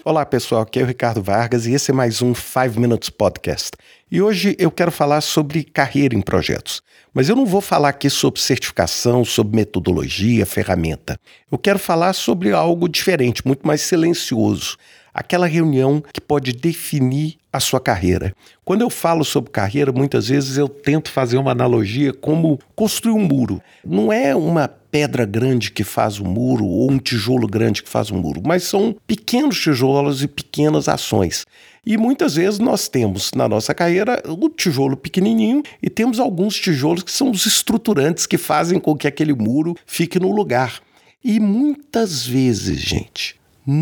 Olá pessoal, aqui é o Ricardo Vargas e esse é mais um 5 Minutes Podcast. E hoje eu quero falar sobre carreira em projetos. Mas eu não vou falar aqui sobre certificação, sobre metodologia, ferramenta. Eu quero falar sobre algo diferente, muito mais silencioso. Aquela reunião que pode definir a sua carreira. Quando eu falo sobre carreira, muitas vezes eu tento fazer uma analogia como construir um muro. Não é uma pedra grande que faz o muro ou um tijolo grande que faz o muro, mas são pequenos tijolos e pequenas ações. E muitas vezes nós temos na nossa carreira o tijolo pequenininho e temos alguns tijolos que são os estruturantes que fazem com que aquele muro fique no lugar. E muitas vezes, gente,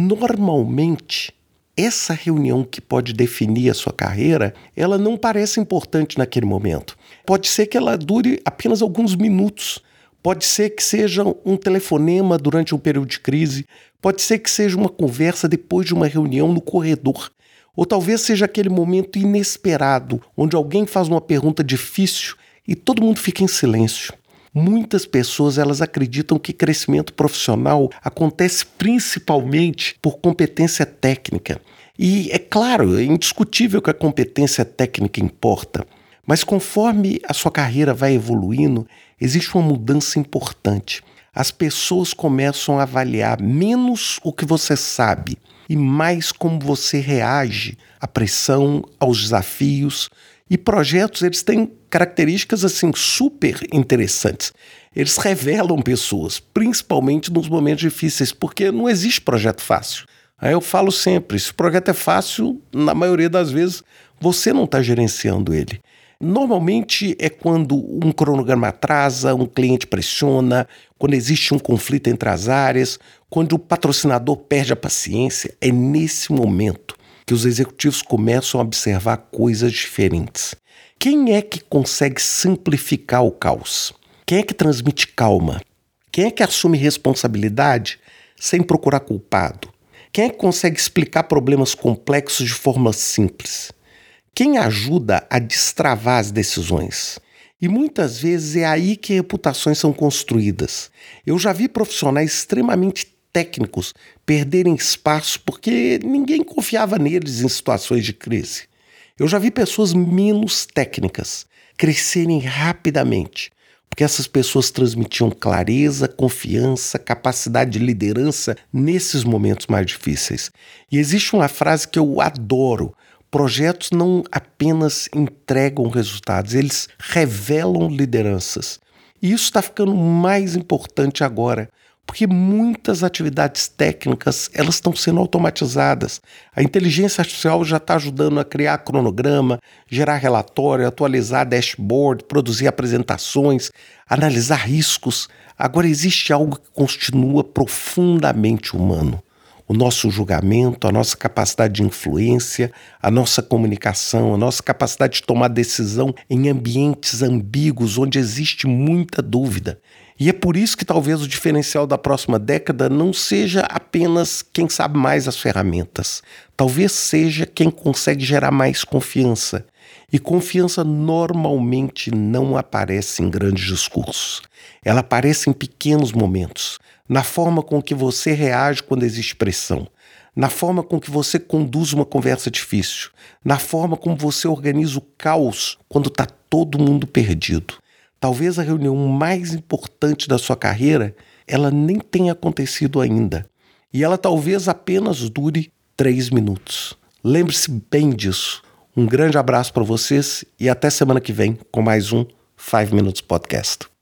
normalmente, essa reunião que pode definir a sua carreira, ela não parece importante naquele momento. Pode ser que ela dure apenas alguns minutos. Pode ser que seja um telefonema durante um período de crise. Pode ser que seja uma conversa depois de uma reunião no corredor. Ou talvez seja aquele momento inesperado, onde alguém faz uma pergunta difícil e todo mundo fica em silêncio. Muitas pessoas elas acreditam que crescimento profissional acontece principalmente por competência técnica. E é claro, é indiscutível que a competência técnica importa, mas conforme a sua carreira vai evoluindo, existe uma mudança importante. As pessoas começam a avaliar menos o que você sabe e mais como você reage à pressão, aos desafios. E projetos, eles têm características assim super interessantes. Eles revelam pessoas, principalmente nos momentos difíceis, porque não existe projeto fácil. Aí eu falo sempre, se o projeto é fácil, na maioria das vezes você não está gerenciando ele. Normalmente é quando um cronograma atrasa, um cliente pressiona, quando existe um conflito entre as áreas, quando o patrocinador perde a paciência. É nesse momento que os executivos começam a observar coisas diferentes. Quem é que consegue simplificar o caos? Quem é que transmite calma? Quem é que assume responsabilidade sem procurar culpado? Quem é que consegue explicar problemas complexos de forma simples? Quem ajuda a destravar as decisões? E muitas vezes é aí que reputações são construídas. Eu já vi profissionais extremamente técnicos perderem espaço porque ninguém confiava neles em situações de crise. Eu já vi pessoas menos técnicas crescerem rapidamente, porque essas pessoas transmitiam clareza, confiança, capacidade de liderança nesses momentos mais difíceis. E existe uma frase que eu adoro: projetos não apenas entregam resultados, eles revelam lideranças. E isso está ficando mais importante agora, porque muitas atividades técnicas elas estão sendo automatizadas. A inteligência artificial já está ajudando a criar cronograma, gerar relatório, atualizar dashboard, produzir apresentações, analisar riscos. Agora existe algo que continua profundamente humano. O nosso julgamento, a nossa capacidade de influência, a nossa comunicação, a nossa capacidade de tomar decisão em ambientes ambíguos, onde existe muita dúvida. E é por isso que talvez o diferencial da próxima década não seja apenas quem sabe mais as ferramentas. Talvez seja quem consegue gerar mais confiança. E confiança normalmente não aparece em grandes discursos. Ela aparece em pequenos momentos, na forma com que você reage quando existe pressão, na forma com que você conduz uma conversa difícil, na forma como você organiza o caos quando está todo mundo perdido. Talvez a reunião mais importante da sua carreira, ela nem tenha acontecido ainda. E ela talvez apenas dure 3 minutos. Lembre-se bem disso. Um grande abraço para vocês e até semana que vem com mais um 5 Minutes Podcast.